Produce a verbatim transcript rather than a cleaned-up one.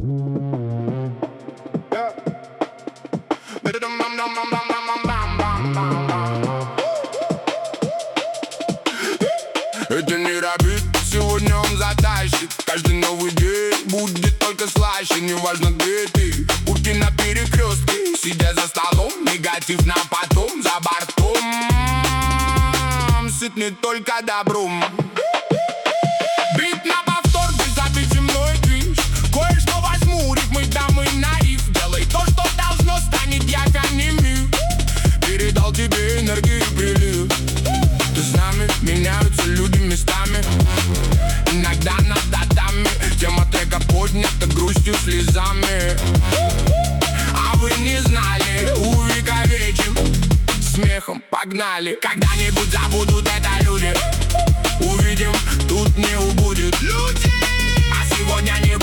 Это не робит, сегодня он затащит. Каждый новый день будет только слаще. Неважно где ты, пути на перекрестке. Сидя за столом, негатив на потом. За бортом сыт не только добром. Бит на повтор, ты забить мной движ. Кое-что возьму, рифмы, дамы, наив. Делай то, что должно, станет явь, а не миф. Передал тебе энергию, прилив. Ты с нами, меняются люди местами. Иногда над татами. Тема трека поднята грустью, слезами. А вы не знали, увековечим. Смехом погнали. Когда-нибудь забудут это люди. Увидим, тут не убудет люди. А сегодня не